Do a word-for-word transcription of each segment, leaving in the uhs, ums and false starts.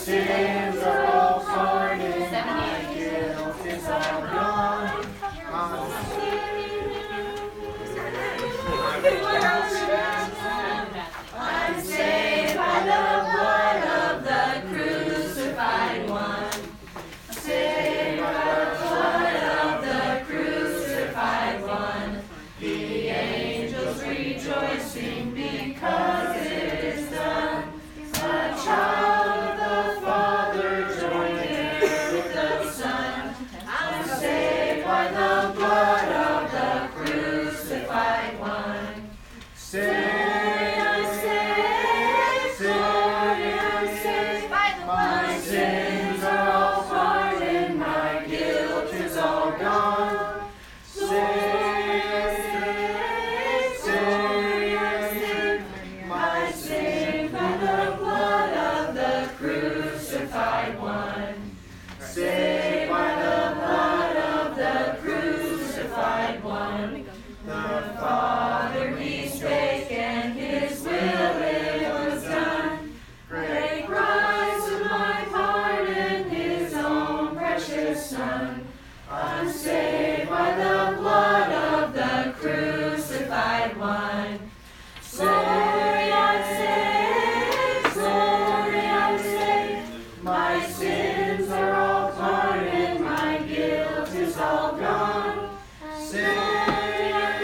sins are all pardoned, my guilt is all gone. I'm saved by the blood of the crucified one. Saved by the blood of the crucified one. The angels rejoicing because it is done. A child of the Father joined heir with the Son. I'm saved by the blood of the crucified one. Saved. Saved by the blood of the crucified one. The Father He spake, and His will it was done. Great Christ of my pardon, His own precious Son. I'm saved by the blood of the crucified one. Glory, I'm saved, glory, I'm saved. My sins are all pardoned, my guilt is all gone. Saved, I'm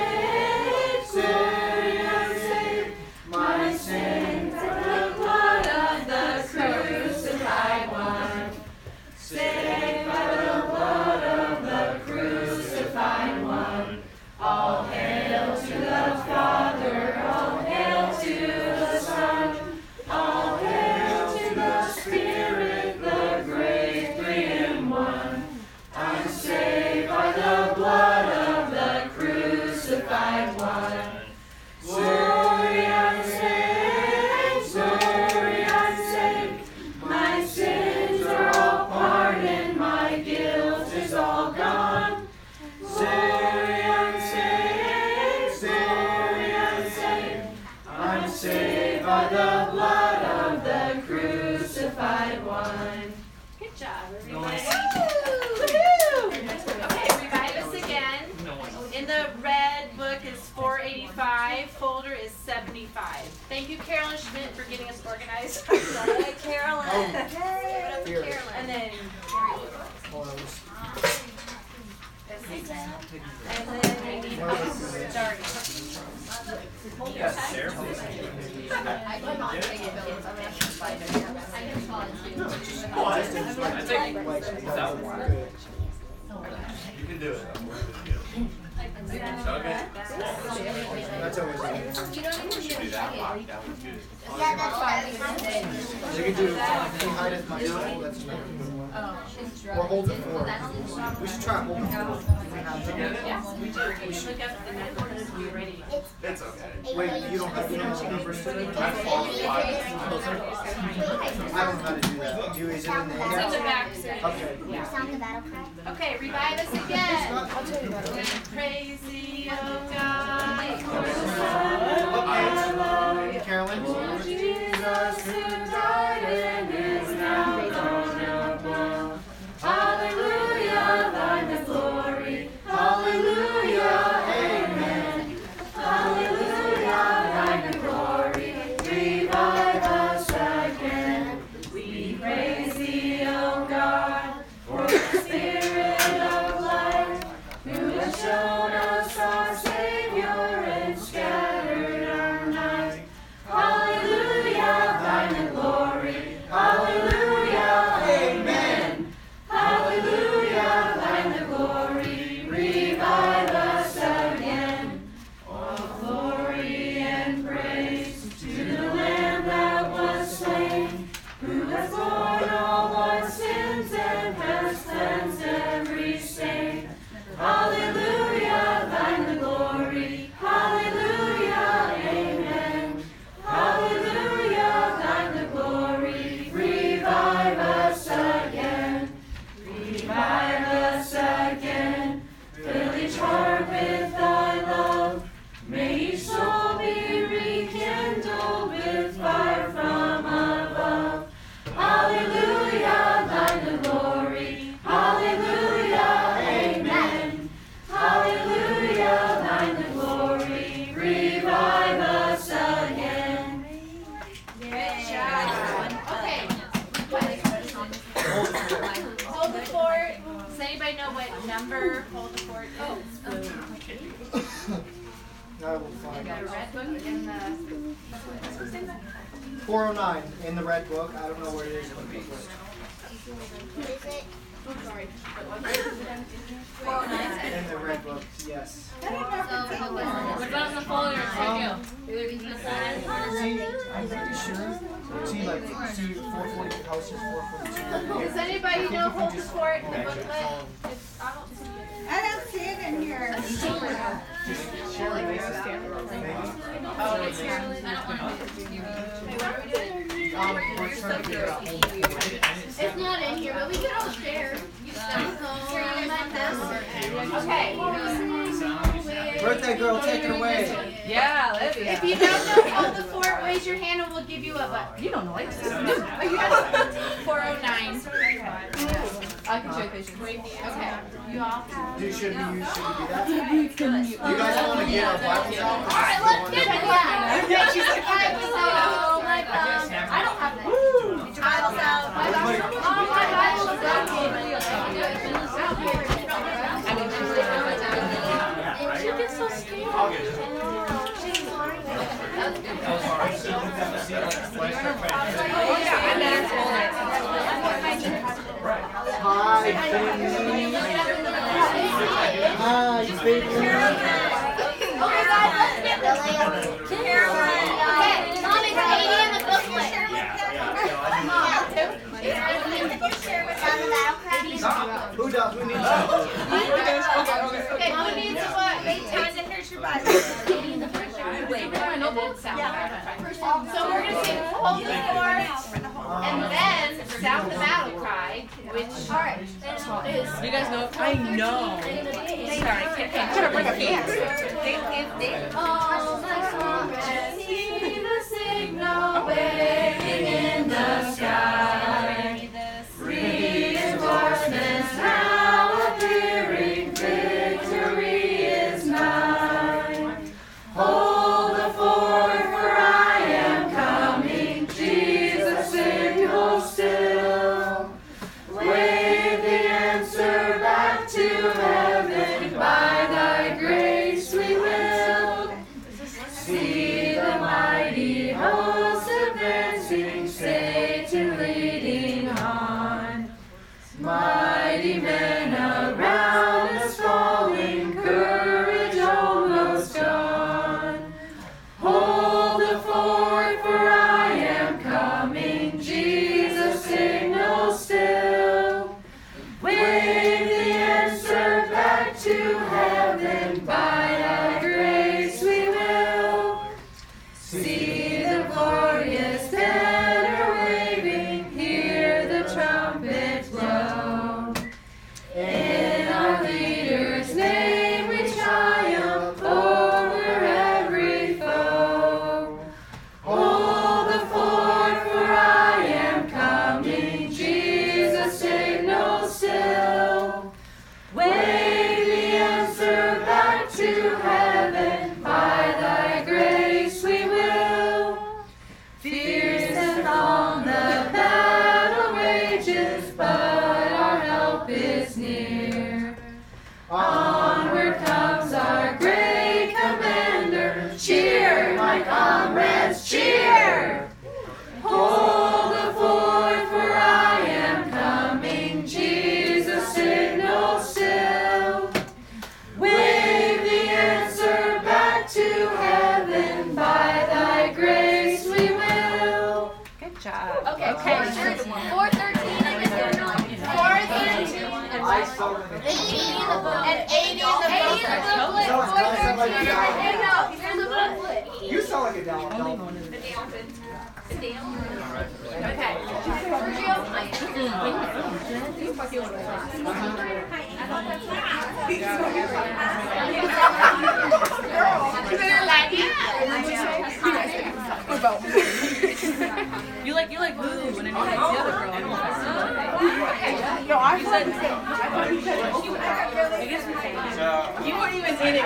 saved, saved, I'm saved. My sins are the blood of the crucified one. Saved by the blood of the crucified one. All hail to the Father, all hail to the Son, all hail to the Spirit, the great three in one. I'm saved by the blood of the crucified one. Glory, I'm saved, glory, I'm saved. My sins are all pardoned, my guilt is all gone. Glory, I'm saved, glory, I'm saved. I'm saved by the blood of the crucified one. Good job, everybody. Woohoo! Okay, revive us again. In the red book is four eighty-five, folder is seventy-five. Thank you, Carolyn Schmidt, for getting us organized. Hey, Carolyn. Oh. Hey, what up, Here. Carolyn? And then, Hold on, let's- and then we need to start. Yes, Sarah. I put on ticket bills. I'm actually five I can call it too. Oh, I think, I think that would work. You can do it. Okay. That's always good. You don't even Do that lock, that would be good. Yeah, that's fine. You can do behind it, my soul, that's fine. Or hold it forward. We should try holding it forward. Yeah, we do. We should look up the numbers and be ready. It's okay. Wait, you don't have, you don't have the numbers to it? I follow the lock. I don't know how to do that. Do is it in the It's in the air? back. So Okay. yeah. Sound the battle cry. Okay, revive us again. Praise thee, O God. Okay, Carolyn? Jesus who died and is now gone above. Hallelujah, thine the glory. Hallelujah, amen. Hallelujah, thine the glory. Revive us again. We praise thee, O God, for the Spirit of light, who has shown us our Savior and scattered our night. Hallelujah, thine the glory. number, hold the fort. Oh, I will find the it. red book in the. four oh nine in the red book. I don't know where it is in the booklet. In the red book, yes. What about in the folder? Um, see, I'm pretty sure. See, like, see, four forty houses, four forty-two. Does anybody know hold the fort in the booklet? It's, I don't see it. I don't see it in here. Shirley makes it. Oh, it's here. I don't want to. Okay, what are we doing? Um, we're trying to figure out home forty. It's not in here, but we can all share. Okay. Birthday girl, take it away. Yeah, Olivia. If you don't know hold the fort, raise your hand and we'll give you a button. You don't know like this. Oh, you got it. four oh nine. I can show patience. Okay. You all have. Do should we use should we do that? You guys want to get our Bibles out? All right, let's get it. Yeah, she's like, I will. Like, um, I don't have that. Get your Bibles out. My Bible. Oh, my Bible is out. She gets so scared. I'll get it. hi, baby. Hi, baby. Okay, guys, let's get this. Okay, Mom, it's eighty in the booklet. Who does? Who needs that? Okay, who needs what? Tanya, here's your Bible. So we're going to sing hold the fort and then sound the battle cry, which. All right. You guys know? I know. Sorry, can't can't bring a piece. Oh, my God. See the signal waving in the sky. Reinforcements now appearing. Victory is nigh. Hold the fort, for I am coming. Jesus, signal still. Wave the answer back to heaven. By thy grace we will see the mighty host advancing, Satan leading on. Mighty men around us falling, courage almost gone. Hold the fort, for I am coming. Jesus, signal still. Wave the answer back to heaven. By thy grace we will see the glorious banner waving. Hear the trumpet blow. In our leader's name we triumph over every foe. Hold the fort, for I am coming. Jesus, signal still. Wave the answer back to heaven. By thy grace we will. Fierce and long the battle rages, but our help is near. Onward comes our great commander. Cheer, my comrades, cheer! Hold the fort, for I am coming. Jesus, signal still. Wave the answer back to heaven. By thy grace we will. Good job. Okay, okay. four thirteen in the booklet. four thirteen. I saw it. eighty in the booklet. And eighty in the eighty in the booklet. No, it's four not somebody thirteen. down. Hey, no, here's the booklet. You sound like a down. Okay. Sergio, You like you like Lulu when I like the other girl. No, I said You weren't even in it.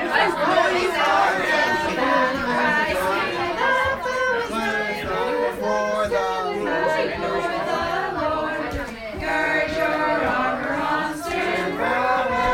For the Gird your armor on, stand firm.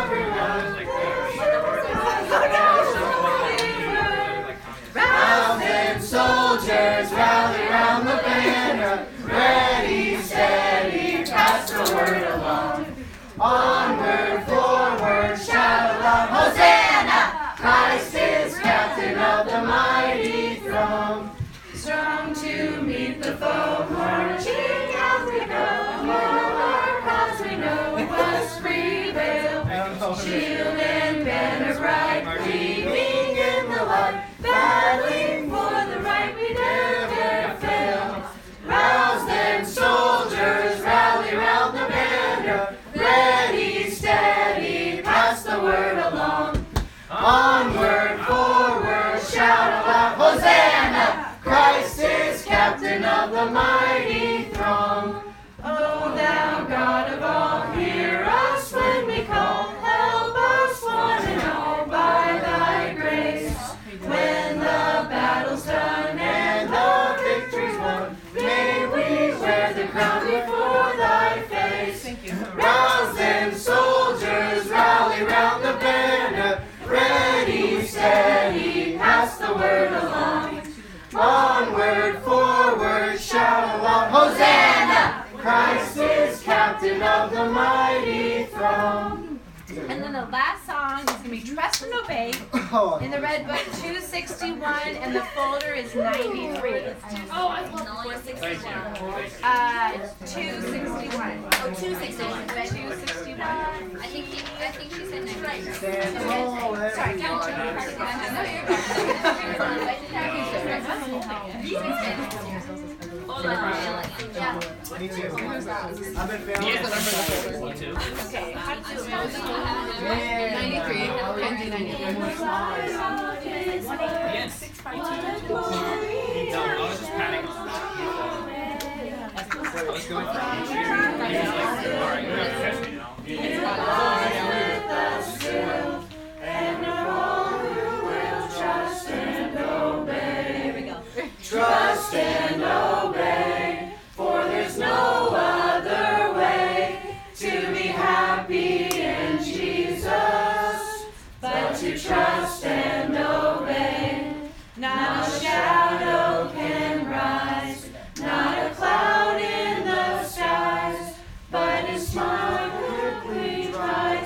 Onward, forward, shout aloud, Hosanna! Christ is captain of the mighty throne. Strong to meet the foe, marching as we go. More our cause we know must prevail. Shield and banner bright, gleaming in the light. Battling for the right, we never fail. Rouse them, soldiers, rally round the banner. Ready, steady, pass the word along. Onward, forward, shout aloud, Hosanna! Christ is captain of the mighty throng. O thou God of all, hear us when we call. Help us one and all by thy grace. When the battle's done and the victory's won, may we wear the crown before thy face. Rouse them, soldiers, rally round the banner. Ready, steady, pass the word along. Onward, forward, shout aloud, Hosanna! Christ is captain of the mighty throne. And then the last song is going to be Trust and Obey. In the red book, two sixty-one, and the folder is ninety-three. Oh, I love four sixty-one. Uh, two sixty-one. Oh, two sixty-one. two sixty-one. I think he, I think she said ninety. Stand tall, Sorry, everyone. Hold on. Yeah. Me too. I've been failing. Me too. Okay, how do you spell Man, ninety-three. Kenzie, ninety-three. Yes. Me too. No, I was just patting on I was going for it. He was like, alright, you're gonna catch me now. And all who will trust and obey. Trust and obey, for there's no other way to be happy in Jesus, but to trust and obey. Not a shadow can rise, not a cloud in the skies, but His smile quickly dries.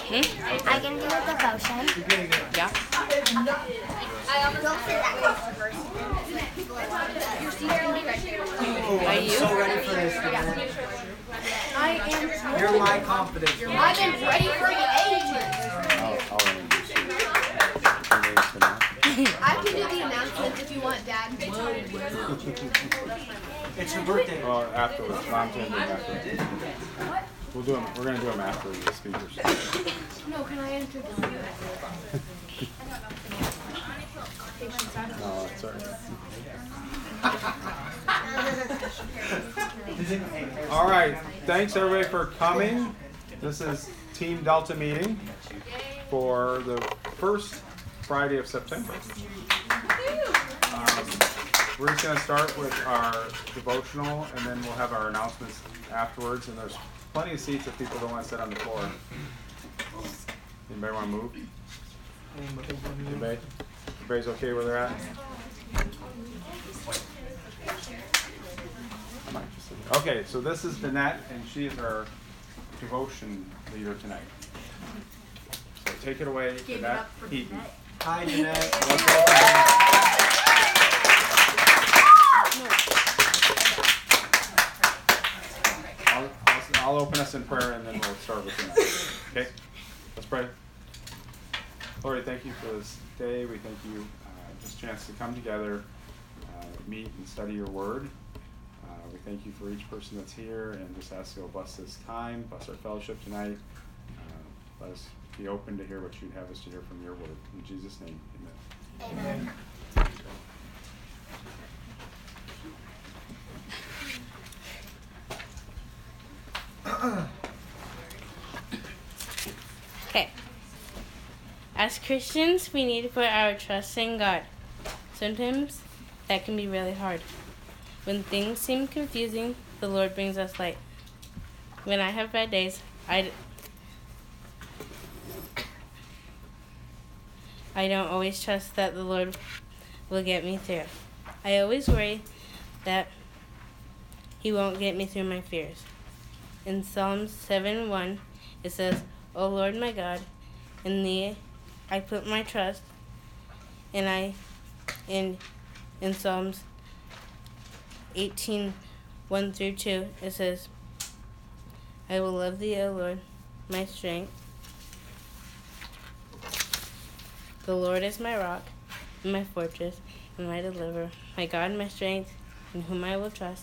I can do a devotion. Yeah. Go for that first. Oh, I'm so ready for this, man. I am. You're my confidence. I've been ready for ages. I'll, I'll introduce you. Your name's Tanat. I can do the announcements if you want, Dad. It's your birthday. Well, afterwards. Mom's gonna do them afterwards. We'll do them. We're gonna do them after the speakers. No, can I introduce you? No, it's alright. All right. Thanks everybody for coming. This is Team Delta meeting for the first Friday of September. Um, we're just going to start with our devotional, and then we'll have our announcements afterwards. And there's plenty of seats if people don't want to sit on the floor. Anybody want to move? Anybody? Everybody's okay where they're at? I might just sit- Okay, so this is Danette, and she is our devotion leader tonight. So take it away, Danette Heaton. Hi, Jeanette. I'll, I'll, I'll open us in prayer, and then we'll start with Danette. Okay? Let's pray. Lord, thank you for this day. We thank you uh, this chance to come together, uh, meet and study your word. Uh, we thank you for each person that's here, and just ask you to bless this time, bless our fellowship tonight. Uh, let us be open to hear what you'd have us to hear from your word. In Jesus' name, amen. Amen. Okay. As Christians, we need to put our trust in God. Sometimes that can be really hard. When things seem confusing, the Lord brings us light. When I have bad days, I, I don't always trust that the Lord will get me through. I always worry that He won't get me through my fears. In Psalms seven one, it says, O Lord my God, in thee I put my trust, and I, in, in Psalms eighteen one through two, it says, I will love thee, O Lord, my strength. The Lord is my rock, and my fortress, and my deliverer, my God, my strength, in whom I will trust,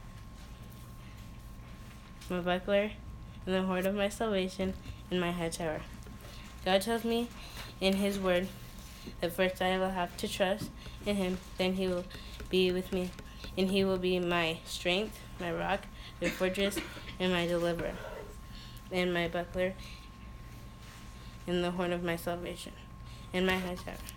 my buckler, and the horn of my salvation, and my high tower. God tells me in His word that first I will have to trust in Him, then He will be with me, and He will be my strength, my rock, my fortress, and my deliverer, and my buckler, and the horn of my salvation, and my high tower.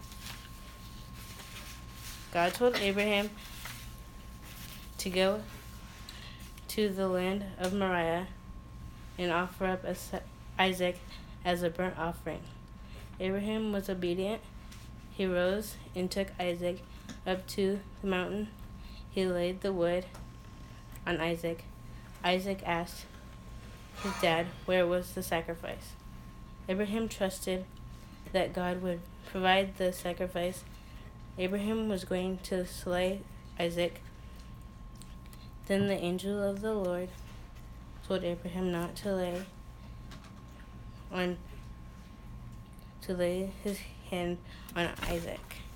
God told Abraham to go to the land of Moriah and offer up Isaac as a burnt offering. Abraham was obedient. He rose and took Isaac up to the mountain. He laid the wood on Isaac. Isaac asked his dad where was the sacrifice. Abraham trusted that God would provide the sacrifice. Abraham was going to slay Isaac. Then the angel of the Lord told Abraham not to lay on to lay his hand on Isaac.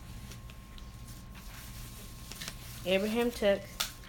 Abraham took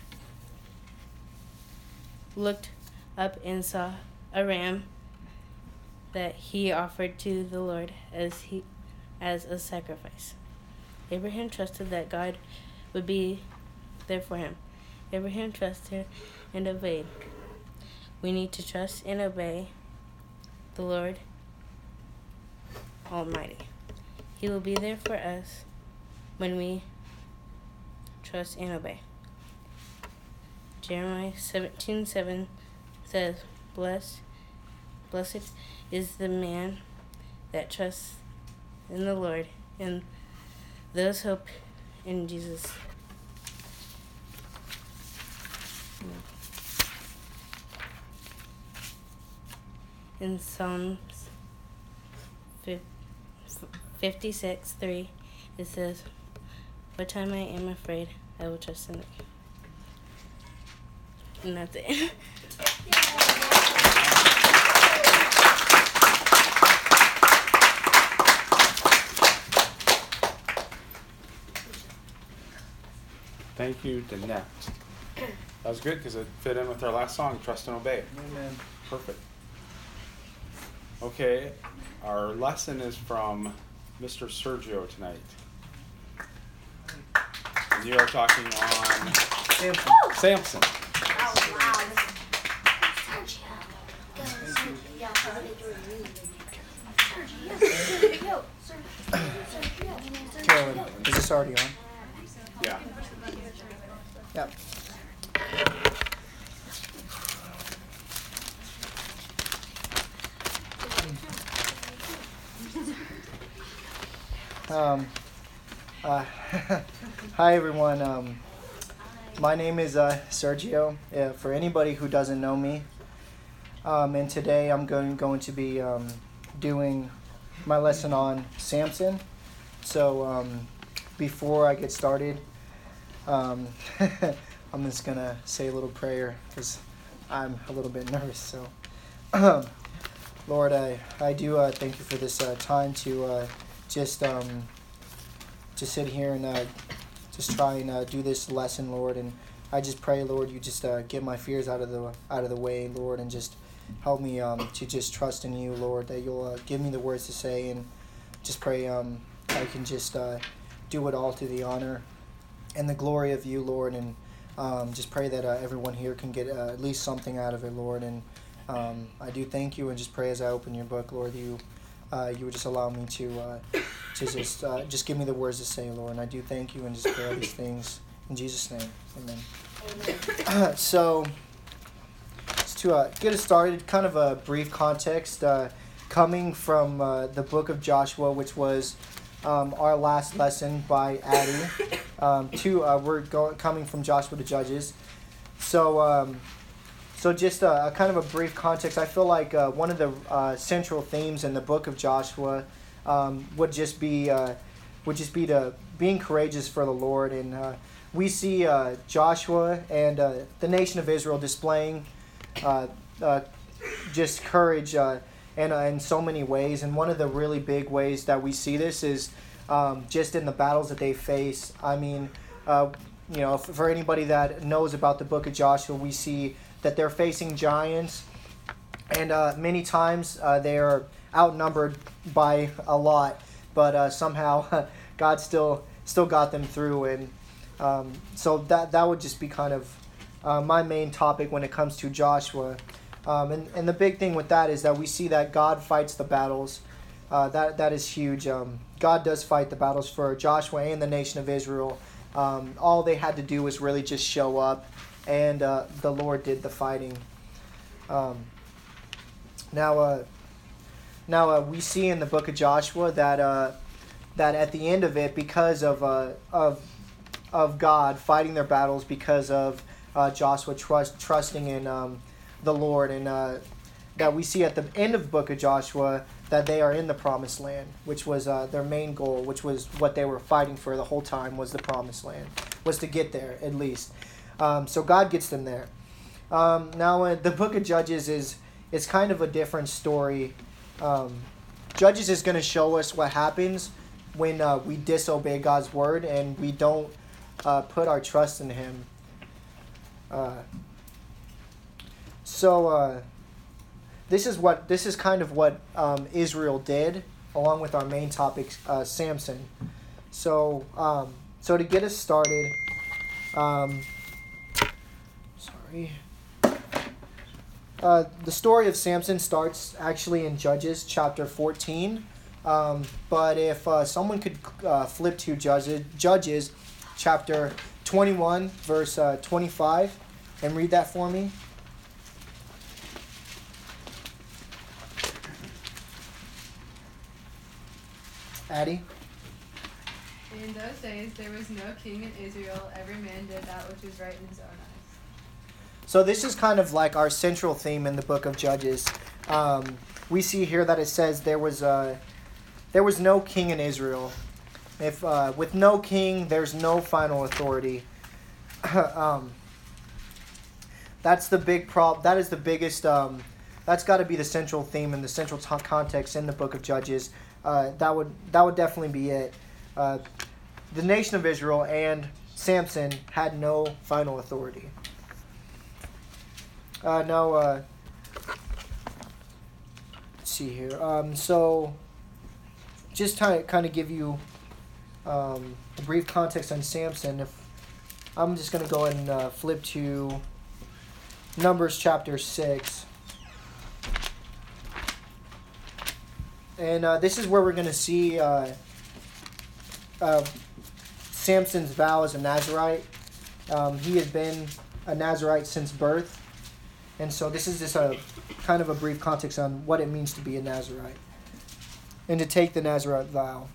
looked up and saw a ram that he offered to the Lord as he as a sacrifice. Abraham trusted that God would be there for him. Abraham trusted and obeyed. We need to trust and obey the Lord Almighty. He will be there for us when we trust and obey. Jeremiah seventeen seven says, Blessed, blessed is the man that trusts in the Lord, and those hope in Jesus. In Psalms fifty-six, three, it says, "What time I am afraid, I will trust in it." And that's it. Thank you, Danette. That was good because it fit in with our last song, Trust and Obey. Amen. Perfect. Okay, our lesson is from Mister Sergio tonight. And you are talking on Samson. Samson. Oh, wow. Carolyn, is this already on? Yeah. Yep. Um, uh, hi everyone. Um, my name is uh, Sergio. Uh, for anybody who doesn't know me, um, and today I'm going going to be um, doing my lesson on Samson. So um, before I get started, um, I'm just gonna say a little prayer because I'm a little bit nervous. So, Lord, I I do uh, thank you for this uh, time to. Uh, Just um, just sit here and uh, just try and uh, do this lesson, Lord. And I just pray, Lord, you just uh, get my fears out of the out of the way, Lord, and just help me um, to just trust in you, Lord, that you'll uh, give me the words to say, and just pray um, I can just uh, do it all to the honor and the glory of you, Lord. And um, just pray that uh, everyone here can get uh, at least something out of it, Lord. And um, I do thank you, and just pray as I open your book, Lord, you. Uh, you would just allow me to uh, to just uh, just give me the words to say, Lord. And I do thank you and just pray all these things in Jesus' name. Amen. Amen. So, to uh, get us started, kind of a brief context, uh, coming from uh, the book of Joshua, which was um, our last lesson by Addie. Um, to uh, we're going coming from Joshua to Judges. So. Um, So just a, a kind of a brief context. I feel like uh, one of the uh, central themes in the book of Joshua um, would just be uh, would just be to being courageous for the Lord. And uh, we see uh, Joshua and uh, the nation of Israel displaying uh, uh, just courage uh, in, uh, in so many ways. And one of the really big ways that we see this is um, just in the battles that they face. I mean, uh, you know, for, for anybody that knows about the book of Joshua, we see that they're facing giants, and uh, many times uh, they are outnumbered by a lot, but uh, somehow God still still got them through, and um, so that that would just be kind of uh, my main topic when it comes to Joshua, um, and and the big thing with that is that we see that God fights the battles. Uh, that that is huge. Um, God does fight the battles for Joshua and the nation of Israel. Um, all they had to do was really just show up. And uh, the Lord did the fighting. Um, now, uh, now uh, we see in the book of Joshua that uh, that at the end of it, because of uh, of of God fighting their battles, because of uh, Joshua trust trusting in um, the Lord, and uh, that we see at the end of the book of Joshua that they are in the promised land, which was uh, their main goal, which was what they were fighting for the whole time, was the promised land, was to get there at least. Um, so God gets them there. Um, now, uh, the book of Judges is is kind of a different story. Um, Judges is going to show us what happens when uh, we disobey God's word and we don't uh, put our trust in Him. Uh, so uh, this is what this is kind of what um, Israel did, along with our main topic, uh, Samson. So um, so to get us started. Um, Sorry. Uh, the story of Samson starts actually in Judges chapter fourteen. Um, but if uh, someone could uh, flip to Judges, Judges chapter twenty-one, verse uh, twenty-five, and read that for me. Addie? In those days there was no king in Israel. Every man did that which was right in his own eyes. So this is kind of like our central theme in the book of Judges. Um, we see here that it says there was a there was no king in Israel. If uh, with no king, there's no final authority. um, that's the big problem. That is the biggest. Um, that's got to be the central theme and the central t- context in the book of Judges. Uh, that would that would definitely be it. Uh, the nation of Israel and Samson had no final authority. Uh, no. Uh, let's see here. Um, so, just to kind of give you um, a brief context on Samson. If I'm just going to go ahead and uh, flip to Numbers chapter six. And uh, this is where we're going to see uh, uh, Samson's vow as a Nazirite. Um, he has been a Nazirite since birth. And so this is just a kind of a brief context on what it means to be a Nazirite and to take the Nazirite vow.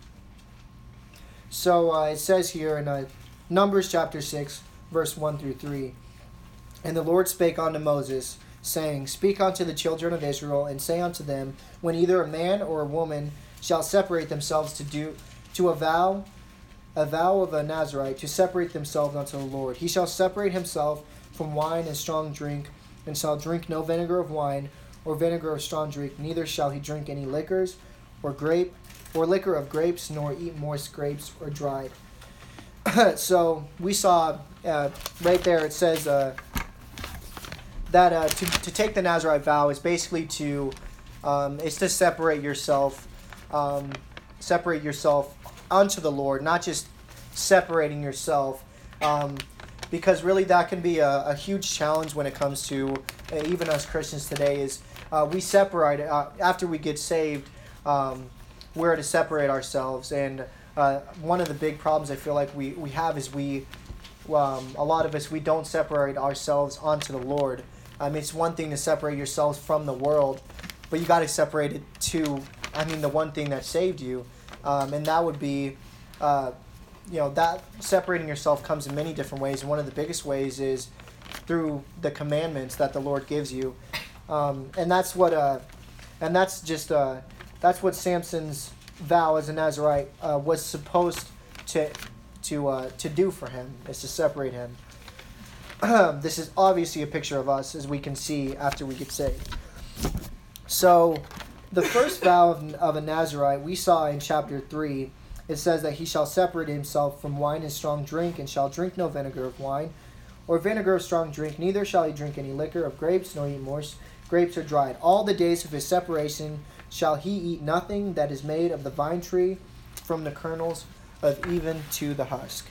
So uh, it says here in uh, Numbers chapter six, verse one through three, "And the Lord spake unto Moses, saying, Speak unto the children of Israel, and say unto them, when either a man or a woman shall separate themselves to do to a vow, a vow of a Nazirite, to separate themselves unto the Lord, he shall separate himself from wine and strong drink, and shall drink no vinegar of wine, or vinegar of strong drink, neither shall he drink any liquors, or grape, or liquor of grapes, nor eat moist grapes, or dried." So we saw uh, right there it says uh, that uh, to to take the Nazirite vow is basically to um, is to separate yourself, um, separate yourself unto the Lord, not just separating yourself, um, because really that can be a, a huge challenge when it comes to uh, even us Christians today. Is uh, we separate uh, after we get saved, um, we're to separate ourselves, and uh, one of the big problems I feel like we, we have is we um, a lot of us we don't separate ourselves onto the Lord. I mean, it's one thing to separate yourselves from the world, but you got to separate it to, I mean, the one thing that saved you, um, and that would be, uh, you know, that separating yourself comes in many different ways, and one of the biggest ways is through the commandments that the Lord gives you, um, and that's what, uh, and that's just, uh, that's what Samson's vow as a Nazirite uh, was supposed to, to, uh, to do for him, is to separate him. This is obviously a picture of us, as we can see after we get saved. So, the first vow of, of a Nazirite we saw in chapter three. It says that he shall separate himself from wine and strong drink, and shall drink no vinegar of wine, or vinegar of strong drink, neither shall he drink any liquor of grapes, nor eat moist grapes or dried. All the days of his separation shall he eat nothing that is made of the vine tree, from the kernels of even to the husk.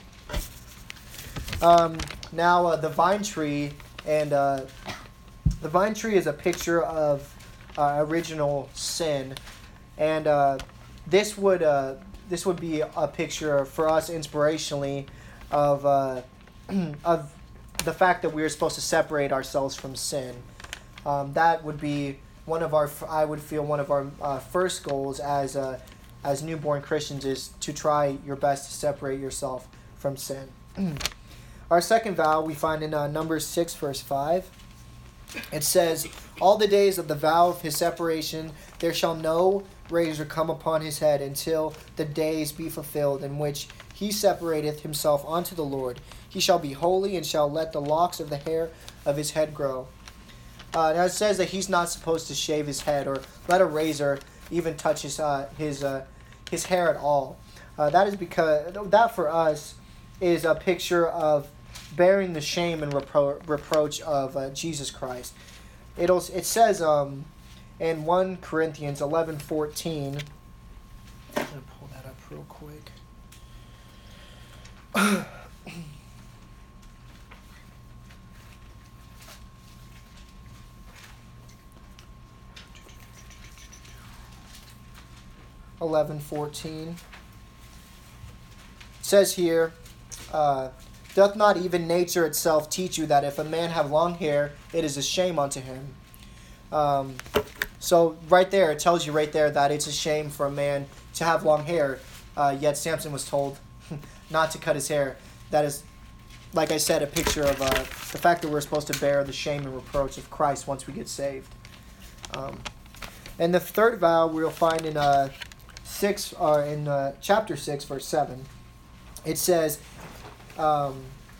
Um, now, uh, the vine tree, and uh, the vine tree is a picture of uh, original sin, and uh, this would uh, this would be a picture for us inspirationally of uh, of the fact that we are supposed to separate ourselves from sin. Um, that would be one of our, I would feel one of our uh, first goals as uh, as newborn Christians is to try your best to separate yourself from sin. Our second vow we find in uh, Numbers six, verse five. It says, "All the days of the vow of his separation, there shall no razor come upon his head until the days be fulfilled in which he separateth himself unto the Lord. He shall be holy, and shall let the locks of the hair of his head grow." Uh, now it says that he's not supposed to shave his head or let a razor even touch his uh, his uh, his hair at all. Uh, that is because that for us is a picture of bearing the shame and repro- reproach of uh, Jesus Christ. It'll it says um, in First Corinthians eleven fourteen. I'm gonna pull that up real quick. eleven fourteen. It says here, uh, "Doth not even nature itself teach you that if a man have long hair, it is a shame unto him?" Um, so right there, it tells you right there that it's a shame for a man to have long hair. Uh, yet Samson was told not to cut his hair. That is, like I said, a picture of uh, the fact that we're supposed to bear the shame and reproach of Christ once we get saved. Um, and the third vow we'll find in uh, six, or in uh, chapter six, verse seven, it says, um,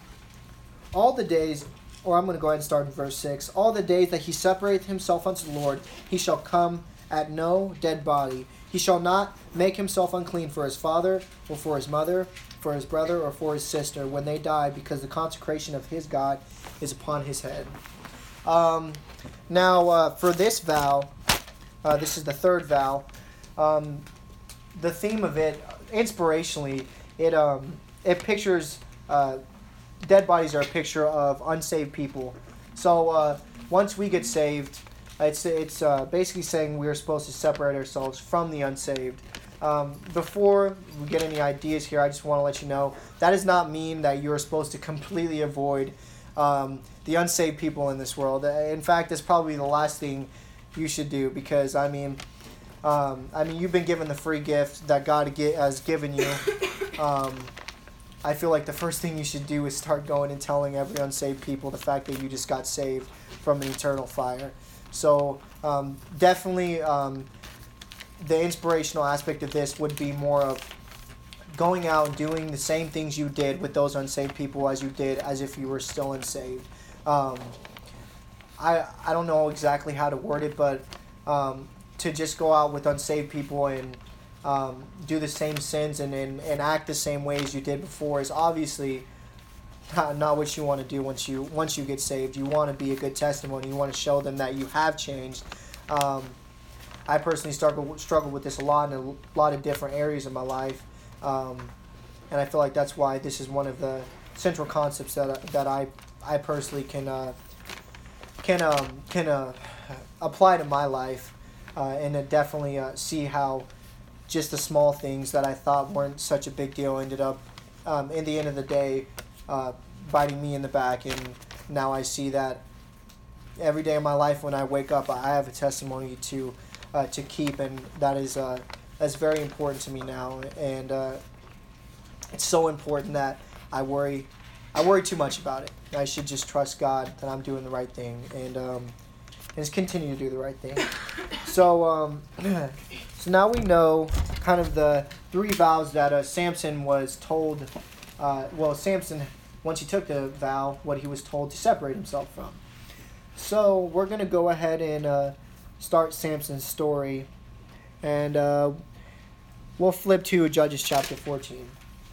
all the days, or I'm going to go ahead and start in verse six. All the days that he separateth himself unto the Lord, he shall come at no dead body. He shall not make himself unclean for his father, or for his mother, for his brother, or for his sister, when they die, because the consecration of his God is upon his head. Um, now, uh, for this vow, uh, this is the third vow. Um, the theme of it, inspirationally, it um, it pictures uh, dead bodies are a picture of unsaved people. So uh, once we get saved, it's it's uh, basically saying we're supposed to separate ourselves from the unsaved. Um, before we get any ideas here, I just want to let you know that does not mean that you're supposed to completely avoid um, the unsaved people in this world. In fact, that's probably the last thing you should do, because I mean, um, I mean, you've been given the free gift that God has given you. Um, I feel like the first thing you should do is start going and telling every unsaved people the fact that you just got saved from an eternal fire. So um, definitely, um, the inspirational aspect of this would be more of going out and doing the same things you did with those unsaved people as you did as if you were still unsaved. Um, I I don't know exactly how to word it, but um, to just go out with unsaved people and um, do the same sins and, and, and act the same way as you did before is obviously not, not what you want to do once you once you get saved. You want to be a good testimony. You want to show them that you have changed. Um, I personally struggle struggle with this a lot in a lot of different areas of my life, um, and I feel like that's why this is one of the central concepts that that I I personally can uh, can um, can uh, apply to my life, uh, and to definitely uh, see how just the small things that I thought weren't such a big deal ended up, um, in the end of the day, uh, biting me in the back, and now I see that every day of my life when I wake up, I have a testimony to. Uh, to keep, and that is uh, that's very important to me now, and uh, it's so important that I worry I worry too much about it. I should just trust God that I'm doing the right thing, and um, and just continue to do the right thing. So um, so now we know kind of the three vows that uh, Samson was told. Uh, well, Samson, once he took the vow, what he was told to separate himself from. So we're gonna go ahead and. Uh, start Samson's story, and uh, we'll flip to Judges chapter fourteen.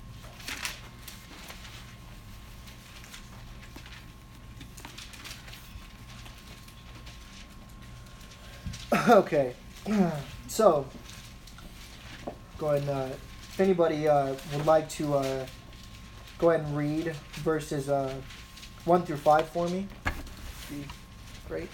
Okay, so go ahead and uh, if anybody uh, would like to uh, go ahead and read verses uh, one through five for me, be great.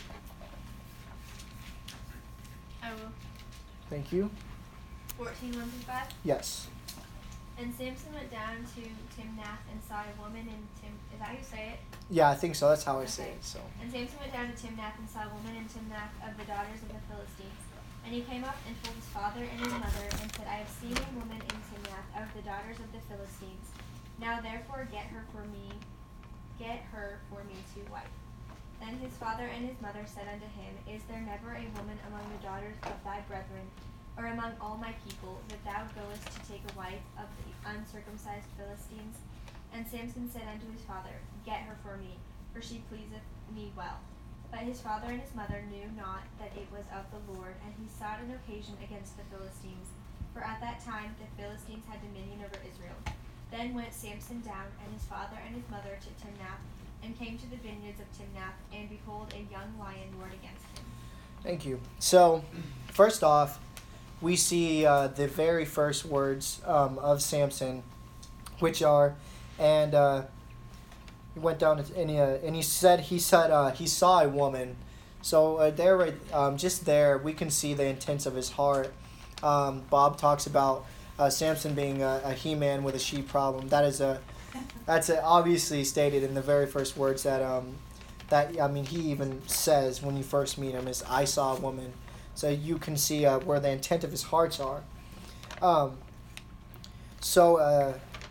I will. Thank you. fourteen, one through five? Yes. And Samson went down to Timnath and saw a woman in Tim... Is that how you say it? Yeah, I think so. That's how I say it. So. And Samson went down to Timnath and saw a woman in Timnath of the daughters of the Philistines. And he came up and told his father and his mother, and said, I have seen a woman in Timnath of the daughters of the Philistines. Now therefore get her for me, get her for me to wife. Then his father and his mother said unto him, Is there never a woman among the daughters of thy brethren, or among all my people, that thou goest to take a wife of the uncircumcised Philistines? And Samson said unto his father, Get her for me, for she pleaseth me well. But his father and his mother knew not that it was of the Lord, and he sought an occasion against the Philistines. For at that time the Philistines had dominion over Israel. Then went Samson down, and his father and his mother, to Timnath, and came to the vineyards of Timnath, and behold, a young lion roared against him. Thank you. So, first off, we see uh, the very first words um, of Samson, which are, and uh, he went down and he, uh, and he said he said uh, he saw a woman. So uh, there, um, just there, we can see the intents of his heart. Um, Bob talks about uh, Samson being a, a he-man with a sheep problem. That is a that's a, obviously stated in the very first words that um, that I mean he even says when you first meet him is I saw a woman. So you can see uh, where the intent of his hearts are. Um, so, uh,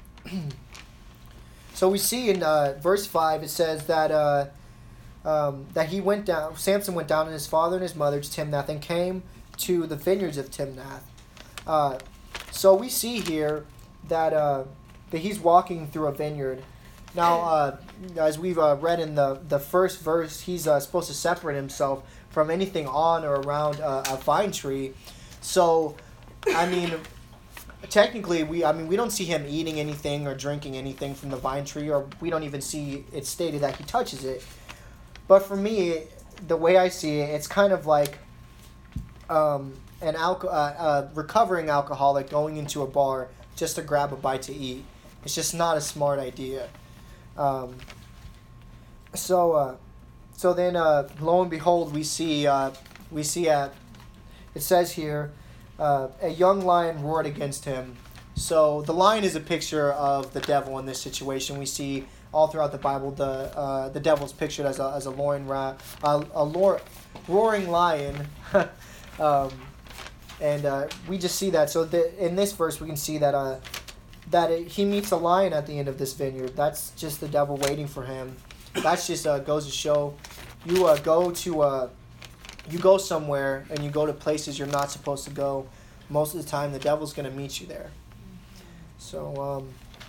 so we see in uh, verse five it says that uh, um, that he went down. Samson went down, and his father and his mother to Timnath, and came to the vineyards of Timnath. Uh, so we see here that uh, that he's walking through a vineyard. Now, uh, as we've uh, read in the, the first verse, he's uh, supposed to separate himself from anything on or around uh, a vine tree. So, I mean, technically, we I mean we don't see him eating anything or drinking anything from the vine tree, or we don't even see it stated that he touches it. But for me, the way I see it, it's kind of like um, an alco- uh, uh, recovering alcoholic going into a bar just to grab a bite to eat. It's just not a smart idea. Um, so, uh, so then, uh, lo and behold, we see, uh, we see at, it says here, uh, a young lion roared against him. So the lion is a picture of the devil in this situation. We see all throughout the Bible the uh, the devil's pictured as a as a roaring ra- uh, a lor- roaring lion, um, and uh, we just see that. So the, in this verse, we can see that. Uh, that it, he meets a lion at the end of this vineyard. That's just the devil waiting for him. That's just uh, goes to show you uh, go to uh, you go somewhere and you go to places you're not supposed to go. Most of the time, the devil's going to meet you there. So, um,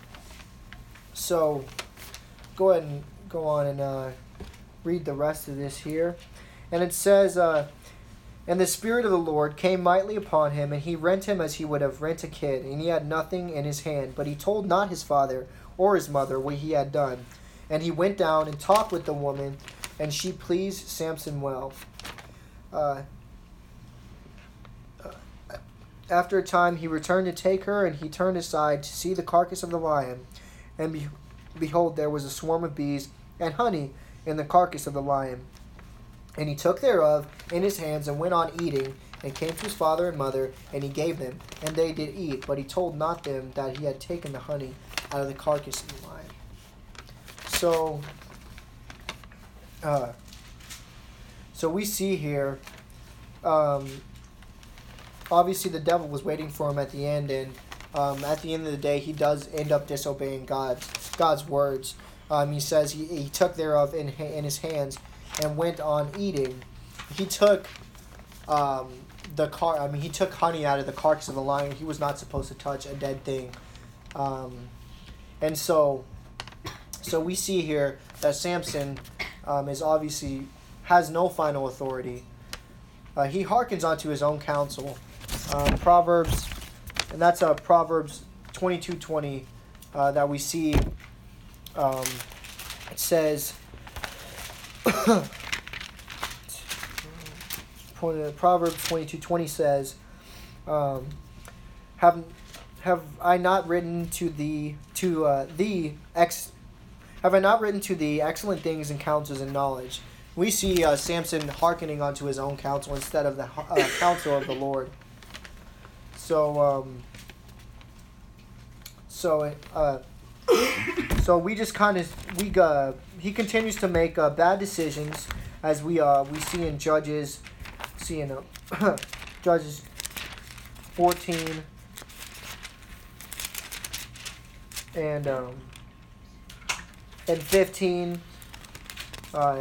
so go ahead and go on and uh, read the rest of this here. And it says, uh, and the Spirit of the Lord came mightily upon him, and he rent him as he would have rent a kid, and he had nothing in his hand. But he told not his father or his mother what he had done. And he went down and talked with the woman, and she pleased Samson well. Uh, after a time he returned to take her, and he turned aside to see the carcass of the lion. And be- behold, there was a swarm of bees and honey in the carcass of the lion. And he took thereof in his hands, and went on eating, and came to his father and mother, and he gave them, and they did eat. But he told not them that he had taken the honey out of the carcass of the lion. So, uh, so we see here, um, obviously the devil was waiting for him at the end, and um, at the end of the day, he does end up disobeying God's God's words. Um, he says he, he took thereof in in his hands, and went on eating. He took um, the car. I mean, he took honey out of the carcass of the lion. He was not supposed to touch a dead thing, um, and so, so we see here that Samson um, is obviously has no final authority. Uh, he hearkens onto his own counsel. Um, Proverbs, and that's uh, Proverbs twenty-two twenty uh, that we see. Um, it says. Proverbs twenty-two twenty says, um, "Have have I not written to thee to uh, thee ex have I not written to thee excellent things and counsels and knowledge?" We see uh, Samson hearkening onto his own counsel instead of the uh, counsel of the Lord. So um, so uh, so we just kind of we uh, he continues to make uh, bad decisions, as we uh we see in Judges, see in uh, Judges fourteen and um and fifteen, uh,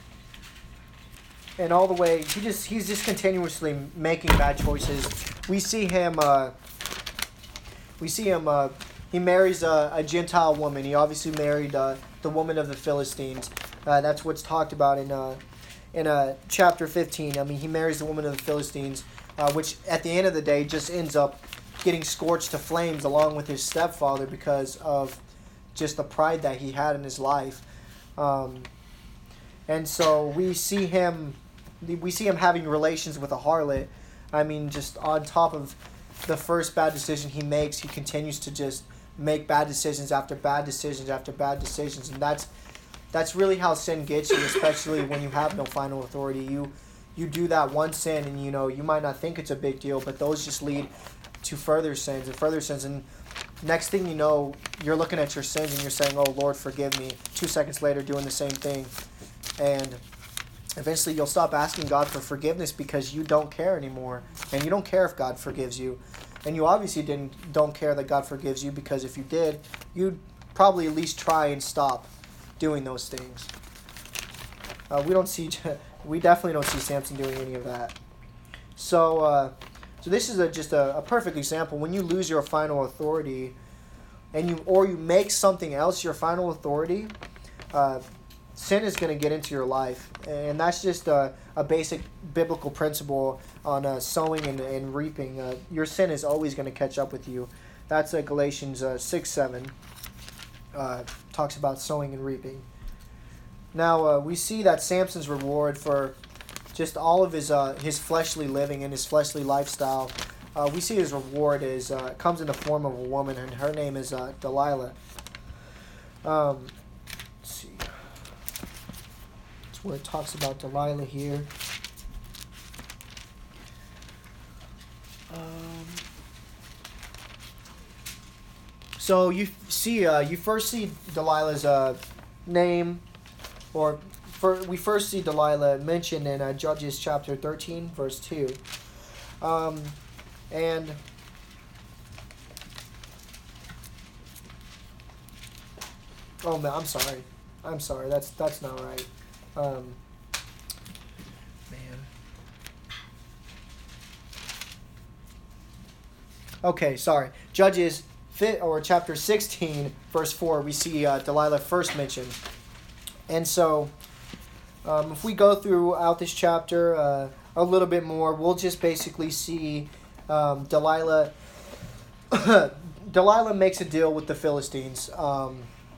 and all the way he just he's just continuously making bad choices. We see him uh we see him uh he marries a, a Gentile woman. He obviously married uh, the woman of the Philistines. Uh, that's what's talked about in uh, in uh, chapter fifteen. I mean, he marries the woman of the Philistines, uh, which at the end of the day just ends up getting scorched to flames along with his stepfather because of just the pride that he had in his life. Um, and so we see him, we see him having relations with a harlot. I mean, just on top of the first bad decision he makes, he continues to just make bad decisions after bad decisions after bad decisions, and that's that's really how sin gets you, especially when you have no final authority. You you do that one sin, and you know you might not think it's a big deal, but those just lead to further sins and further sins, and next thing you know, you're looking at your sins and you're saying, "Oh Lord, forgive me." Two seconds later, doing the same thing, and eventually you'll stop asking God for forgiveness because you don't care anymore, and you don't care if God forgives you. And you obviously didn't don't care that God forgives you, because if you did, you'd probably at least try and stop doing those things. Uh, we don't see, we definitely don't see Samson doing any of that. So, uh, So this is a, just a, a perfect example. When you lose your final authority, and you or you make something else your final authority, uh, sin is going to get into your life. And that's just a, a basic biblical principle on uh, sowing and, and reaping. Uh, your sin is always going to catch up with you. That's uh, Galatians uh, six seven. Uh, talks about sowing and reaping. Now uh, we see that Samson's reward for just all of his uh, his fleshly living and his fleshly lifestyle, uh, we see his reward is uh, comes in the form of a woman, and her name is uh, Delilah. Um, let's see. That's where it talks about Delilah here. Um, so you see, uh, you first see Delilah's uh, name, or for, we first see Delilah mentioned in uh, Judges chapter thirteen, verse two. Um, and oh man, I'm sorry, I'm sorry. That's that's not right. Um, man. Okay, sorry. Judges fit or chapter sixteen, verse four. We see uh, Delilah first mentioned, and so. Um, if we go throughout this chapter uh, a little bit more, we'll just basically see um, Delilah. Delilah makes a deal with the Philistines. Um,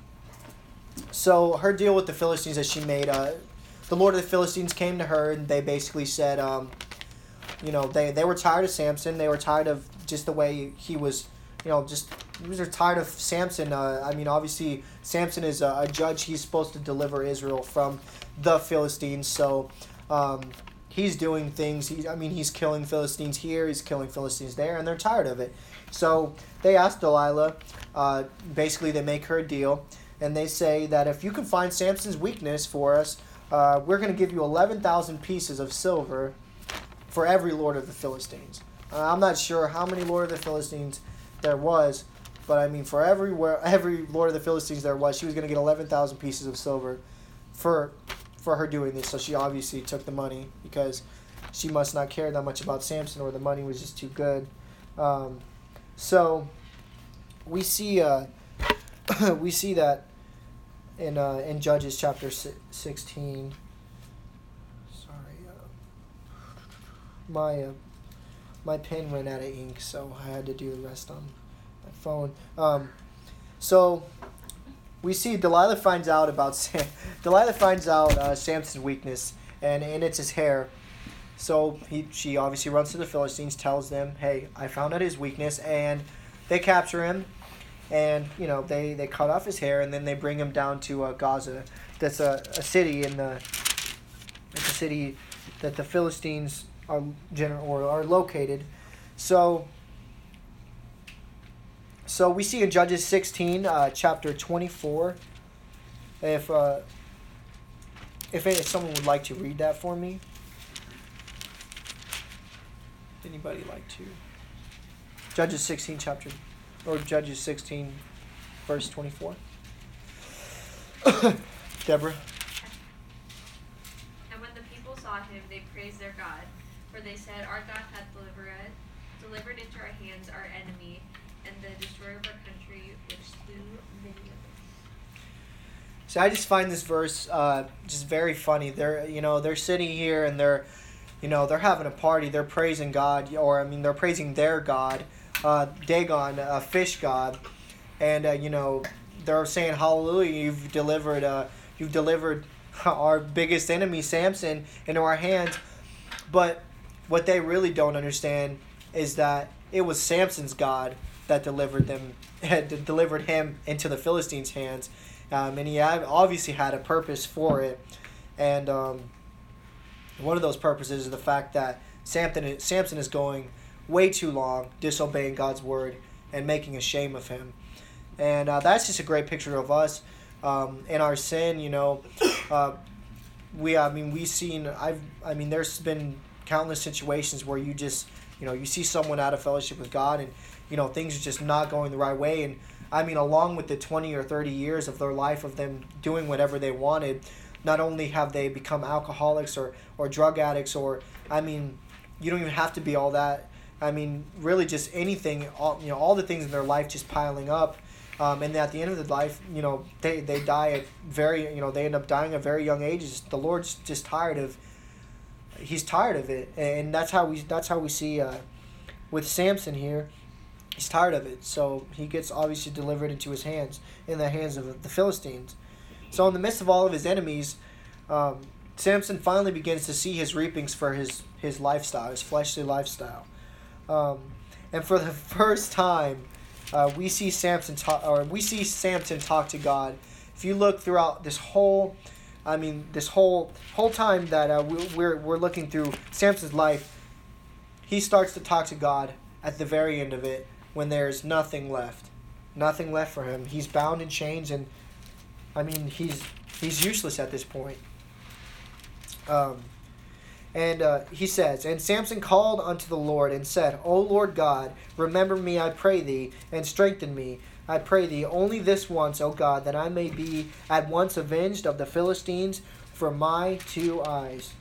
so her deal with the Philistines that she made, uh, the Lord of the Philistines came to her and they basically said, um, you know, they, they were tired of Samson. They were tired of just the way he was, you know, just they were tired of Samson. Uh, I mean, obviously, Samson is a, a judge. He's supposed to deliver Israel from the Philistines, so um, he's doing things. He, I mean, he's killing Philistines here, he's killing Philistines there, and they're tired of it. So they ask Delilah. Uh, basically, they make her a deal, and they say that if you can find Samson's weakness for us, uh, we're going to give you eleven thousand pieces of silver for every lord of the Philistines. Uh, I'm not sure how many lord of the Philistines there was, but I mean, for every every lord of the Philistines there was, she was going to get eleven thousand pieces of silver for. for her doing this. So she obviously took the money because she must not care that much about Samson, or the money was just too good. Um, so we see uh, we see that in uh, in Judges chapter sixteen. Sorry, uh, my uh, my pen ran out of ink, so I had to do the rest on my phone. Um, so. We see Delilah finds out about Sam. Delilah finds out uh, Samson's weakness, and, and it's his hair. So he she obviously runs to the Philistines, tells them, "Hey, I found out his weakness," and they capture him, and you know they, they cut off his hair, and then they bring him down to uh, Gaza. That's a, a city in the it's a city that the Philistines are general or are located. So. So we see in Judges sixteen, uh, chapter twenty-four. If uh, if if someone would like to read that for me, anybody like to? Judges sixteen, chapter, or Judges sixteen, verse twenty-four. Deborah. And when the people saw him, they praised their God, for they said, "Our God hath delivered delivered into our hands our enemy, and the destroyer of our country, which slew many of us." So I just find this verse uh, just very funny. They're you know they're sitting here and they're you know they're having a party. They're praising God, or I mean they're praising their God, uh, Dagon, a fish god, and uh, you know they're saying, "Hallelujah! You've delivered uh, you've delivered our biggest enemy, Samson, into our hands." But what they really don't understand is that it was Samson's God that delivered them, had delivered him into the Philistines' hands, um, and he had, obviously had a purpose for it. And um, one of those purposes is the fact that Samson, Samson is going way too long disobeying God's word and making a shame of him. And uh, that's just a great picture of us um, in our sin. You know, uh, we I mean we've seen I've I mean there's been countless situations where you just you know you see someone out of fellowship with God, and you know things are just not going the right way. And I mean, along with the twenty or thirty years of their life of them doing whatever they wanted, not only have they become alcoholics or, or drug addicts, or I mean you don't even have to be all that. I mean, really just anything, all, you know, all the things in their life just piling up. Um, and at the end of the life, you know, they, they die at very, you know, they end up dying at very young ages. The Lord's just tired of, he's tired of it. And that's how we, that's how we see uh, with Samson here. He's tired of it. So he gets obviously delivered into his hands, in the hands of the Philistines. So in the midst of all of his enemies, um, Samson finally begins to see his reapings for his, his lifestyle, his fleshly lifestyle. Um, and for the first time, uh, we see Samson talk, or we see Samson talk to God. If you look throughout this whole, I mean, this whole whole time that uh, we, we're we're looking through Samson's life, he starts to talk to God at the very end of it when there's nothing left, nothing left for him. He's bound in chains, and I mean, he's he's useless at this point. Um. And uh, he says, "And Samson called unto the Lord and said, O Lord God, remember me, I pray thee, and strengthen me, I pray thee, only this once, O God, that I may be at once avenged of the Philistines for my two eyes."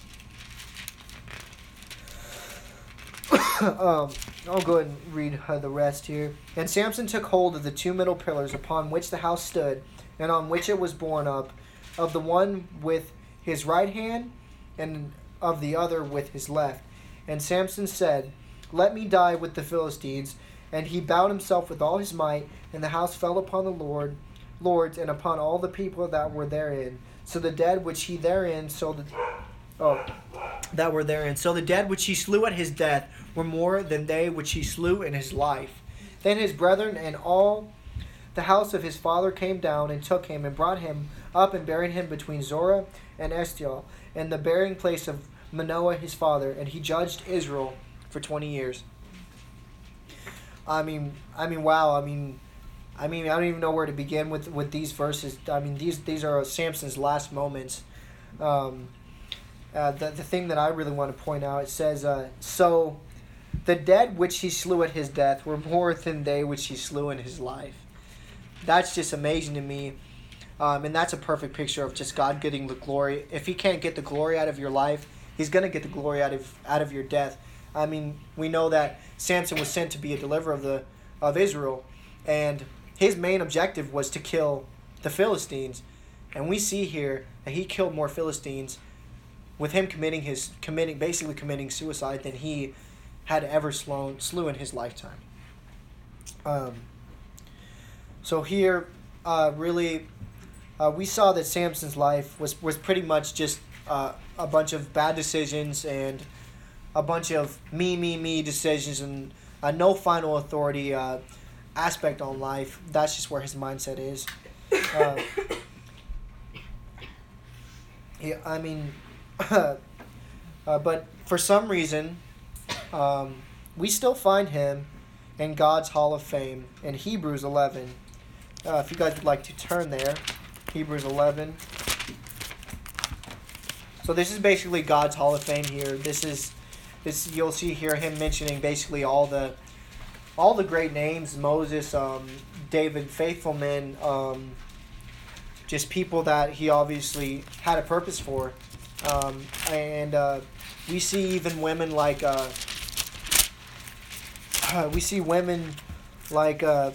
um, I'll go ahead and read uh, the rest here. "And Samson took hold of the two middle pillars upon which the house stood, and on which it was borne up, of the one with his right hand, and of the other with his left. And Samson said, Let me die with the Philistines. And he bowed himself with all his might, and the house fell upon the Lord, lords, and upon all the people that were therein. So the dead which he therein, so the oh, that were therein. So the dead which he slew at his death were more than they which he slew in his life. Then his brethren and all the house of his father came down and took him and brought him up and buried him between Zorah and Eshtaol, in the burying place of Manoah his father, and he judged Israel for twenty years. I mean, I mean, wow. I mean, I mean, I don't even know where to begin with, with these verses. I mean, these these are Samson's last moments. Um, uh, the the thing that I really want to point out, it says, uh, so the dead which he slew at his death were more than they which he slew in his life. That's just amazing to me. Um, and that's a perfect picture of just God getting the glory. If he can't get the glory out of your life, he's going to get the glory out of out of your death. I mean, we know that Samson was sent to be a deliverer of the of Israel, and his main objective was to kill the Philistines. And we see here that he killed more Philistines with him committing his committing basically committing suicide than he had ever slew, slew in his lifetime. Um, so here, uh, really. Uh, we saw that Samson's life was, was pretty much just uh, a bunch of bad decisions and a bunch of me, me, me decisions and uh, no final authority uh, aspect on life. That's just where his mindset is. Uh, yeah, I mean, uh, but for some reason, um, we still find him in God's Hall of Fame in Hebrews eleven. Uh, if you guys would like to turn there. Hebrews eleven. So this is basically God's Hall of Fame here. This is this you'll see here him mentioning basically all the all the great names, Moses, um, David, faithful men, um, just people that he obviously had a purpose for. Um, and uh, we see even women like uh, we see women like uh,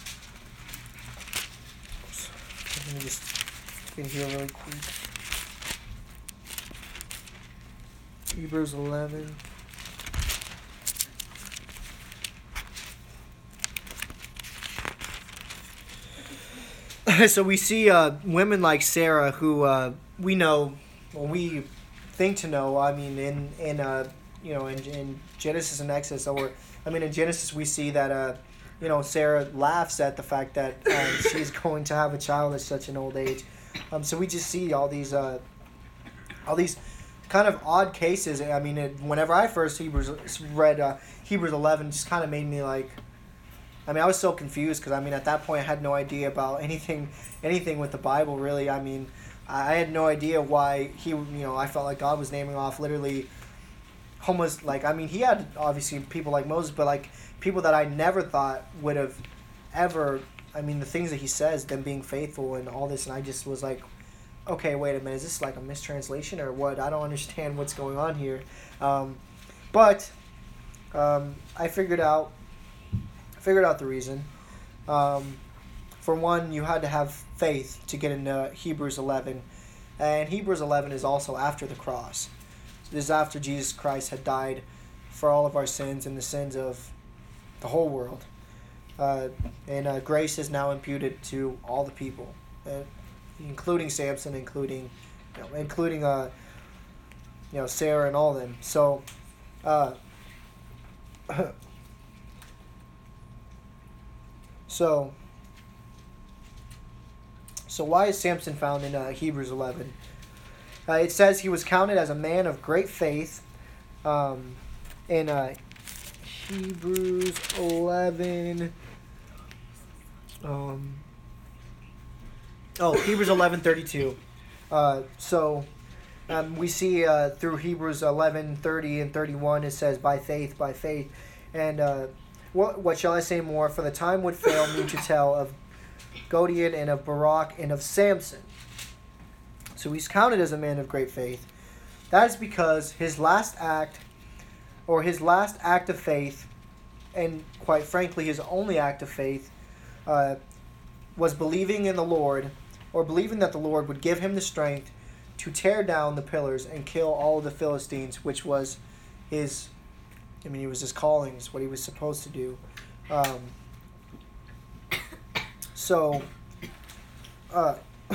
let me just get here really quick. Hebrews eleven. So we see uh, women like Sarah, who uh, we know, well, we think to know. I mean, in in uh, you know, in, in Genesis and Exodus, or I mean, in Genesis, we see that. Uh, You know, Sarah laughs at the fact that uh, she's going to have a child at such an old age. Um, so we just see all these, uh, all these kind of odd cases. I mean, it, whenever I first Hebrews read uh, Hebrews eleven, it just kind of made me like. I mean, I was so confused because I mean, at that point, I had no idea about anything, anything with the Bible. Really, I mean, I had no idea why he. You know, I felt like God was naming off literally. Almost like I mean, he had obviously people like Moses, but like. People that I never thought would have ever, I mean, the things that he says, them being faithful and all this, and I just was like, okay, wait a minute, is this like a mistranslation or what? I don't understand what's going on here. Um, but um, I figured out figured out the reason. Um, for one, you had to have faith to get into Hebrews eleven, and Hebrews eleven is also after the cross. This is after Jesus Christ had died for all of our sins and the sins of the whole world. Uh, and uh, grace is now imputed to all the people, uh, including Samson, including, you know, including uh, you know, Sarah and all of them. So, uh, so, so why is Samson found in uh, Hebrews eleven? Uh, it says he was counted as a man of great faith. Um, in uh, Hebrews eleven. Um, oh, Hebrews eleven thirty-two. Uh, so um, we see uh, through Hebrews eleven thirty and thirty-one, it says, by faith, by faith. And uh, what, what shall I say more? For the time would fail me to tell of Gideon and of Barak and of Samson. So he's counted as a man of great faith. That is because his last act, or his last act of faith, and quite frankly his only act of faith, uh, was believing in the Lord, or believing that the Lord would give him the strength to tear down the pillars and kill all of the Philistines, which was his, I mean, it was his calling, it's what he was supposed to do. Um, so, uh,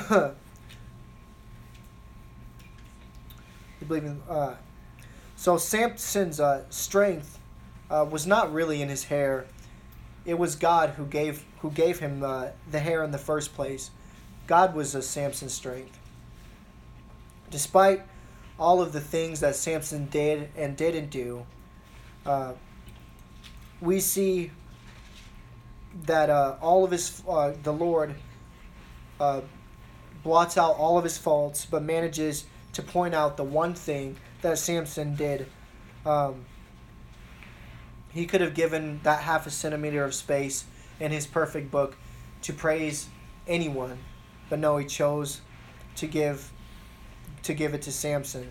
you believe in, uh, so Samson's uh, strength uh, was not really in his hair. It was God who gave who gave him uh, the hair in the first place. God was uh, Samson's strength. Despite all of the things that Samson did and didn't do, uh, we see that uh, all of his uh, the Lord uh, blots out all of his faults, but manages to point out the one thing that Samson did. Um, he could have given that half a centimeter of space in his perfect book to praise anyone, but no, he chose to give to give it to Samson.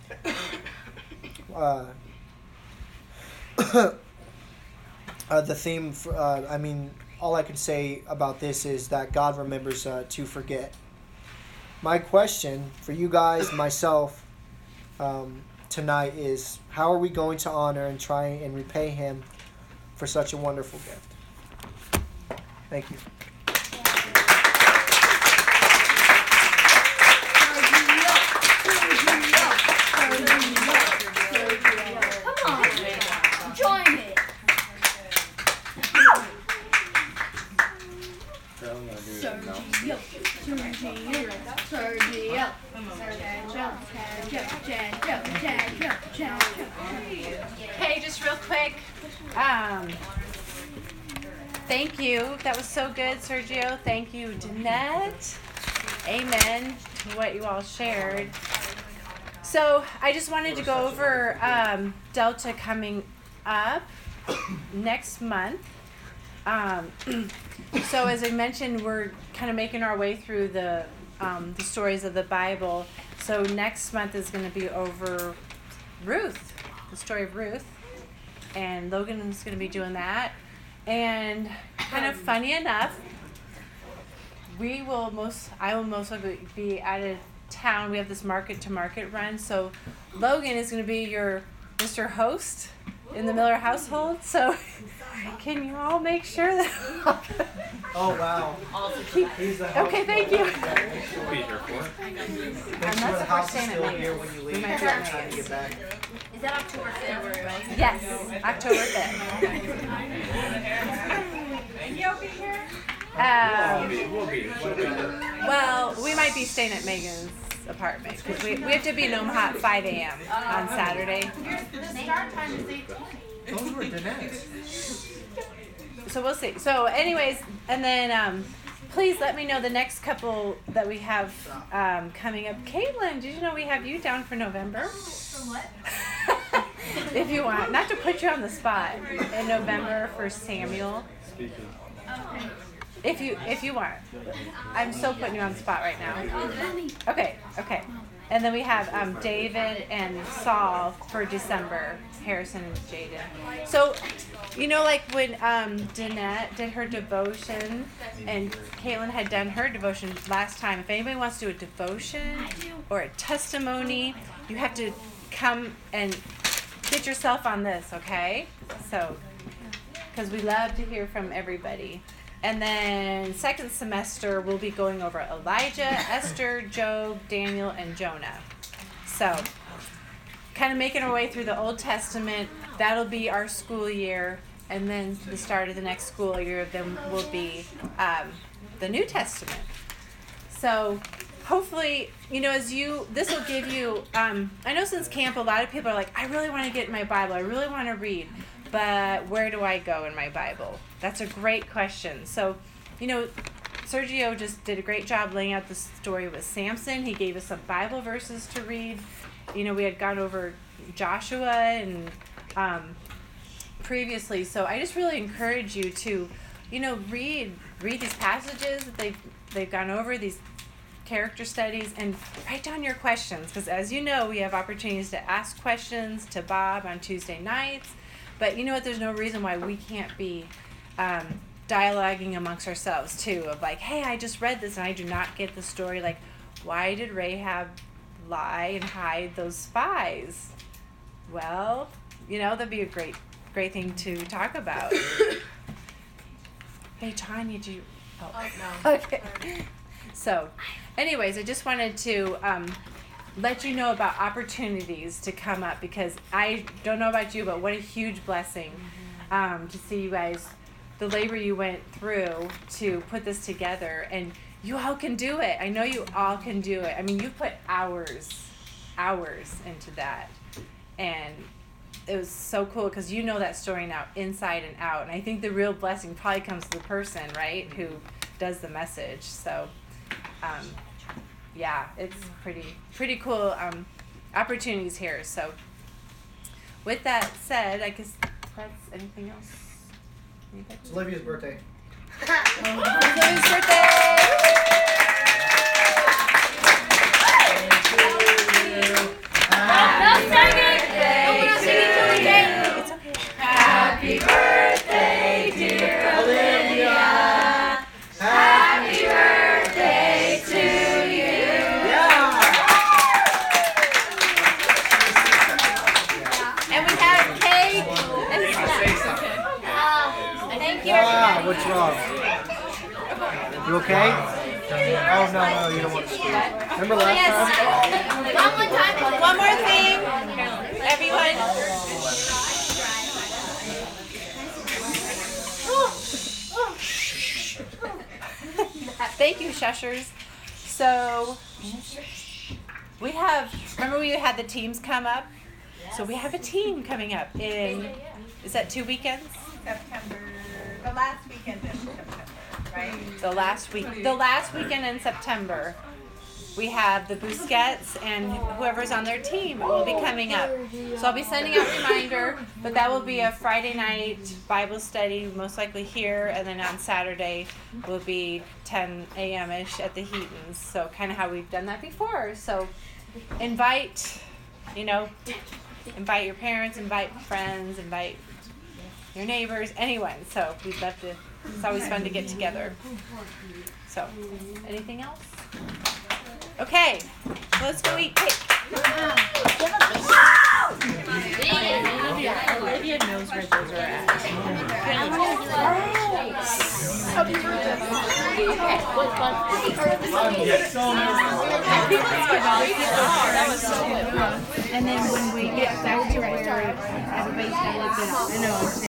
Uh, uh, the theme, for, uh, I mean, all I can say about this is that God remembers uh, to forget. My question for you guys, myself, um, tonight is, how are we going to honor and try and repay him for such a wonderful gift? Thank you. Come on, join it. Sergio, Sergio, Sergio, Hey, just real quick. Um, thank you. That was so good, Sergio. Thank you, Danette. Amen to what you all shared. So I just wanted to go over um, Delta coming up next month. Um, so as I mentioned, we're kind of making our way through the um, the stories of the Bible. So next month is going to be over Ruth, the story of Ruth, and Logan is going to be doing that. And kind of funny enough, we will most I will most likely be out of town. We have this market to market run, so Logan is going to be your Mister Host in the Miller household. So can you all make sure that Oh wow. He's the host. Okay, thank you. We'll be here for it. Make sure the house is still here when you leave. We might be We're able to trying to get back. Is that October fifth, right? Yes, October fifth. You'll be here? Um, We'll be, we'll be, we'll be here. well, we might be staying at Megan's apartment because we, we have to be in Omaha at five a.m. on Saturday. The start time is eighteen. Those were Danette's. So we'll see. So anyways, and then um, please let me know the next couple that we have um, coming up. Caitlin, did you know we have you down for November? For what? If you want. Not to put you on the spot. In November for Samuel. Speaking. Okay. If you if you want. I'm still putting you on the spot right now. Okay, okay. And then we have um, David and Saul for December, Harrison and Jaden. So, you know, like when um, Danette did her devotion and Caitlin had done her devotion last time, if anybody wants to do a devotion or a testimony, you have to come and get yourself on this, okay? So, because we love to hear from everybody. And then second semester, we'll be going over Elijah, Esther, Job, Daniel, and Jonah. So, kind of making our way through the Old Testament. That'll be our school year. And then the start of the next school year, then will be um, the New Testament. So, hopefully, you know, as you, this will give you, um, I know since camp, a lot of people are like, I really want to get in my Bible. I really want to read. But where do I go in my Bible? That's a great question. So, you know, Sergio just did a great job laying out the story with Samson. He gave us some Bible verses to read. You know, we had gone over Joshua and um, previously. So I just really encourage you to, you know, read read these passages that they've, they've gone over, these character studies, and write down your questions. Because as you know, we have opportunities to ask questions to Bob on Tuesday nights. But you know what? There's no reason why we can't be um, dialoguing amongst ourselves too. Of like, hey, I just read this and I do not get the story. Like, why did Rahab lie and hide those spies? Well, you know, that'd be a great, great thing to talk about. Hey, Tanya, did you? Oh, Oh, no. okay. So, anyways, I just wanted to um, let you know about opportunities to come up, because I don't know about you, but what a huge blessing um, to see you guys, the labor you went through to put this together, and you all can do it. I know you all can do it. I mean, you put hours, hours into that, and it was so cool because you know that story now inside and out, and I think the real blessing probably comes to the person, right, who does the message. So um, yeah, it's pretty pretty cool um, opportunities here. So with that said, I guess that's anything else? Anybody? It's Olivia's birthday. It's Olivia's birthday! Happy birthday, dear Olivia. Happy birthday to you. Yeah. And we have cake and snacks. Thank you, Ah, everybody. what's wrong? You okay? Oh, no, no, you don't want to speak. Remember last Yes. time? One more time. One more thing, everyone. Thank you, Shushers. So we have, remember we had the teams come up? So we have a team coming up in, is that two weekends? September, the last weekend in September, right? The last week, the last weekend in September. We have the Busquets and whoever's on their team will be coming up. So I'll be sending out a reminder, but that will be a Friday night Bible study, most likely here, and then on Saturday will be ten a.m.-ish at the Heatons. So kind of how we've done that before. So invite, you know, invite your parents, invite friends, invite your neighbors, anyone. So we'd love to, it's always fun to get together. So, anything else? Okay, let's go eat cake. Olivia knows where those are at. That was so good. And then when we get back to where everybody's gonna look it up. I know.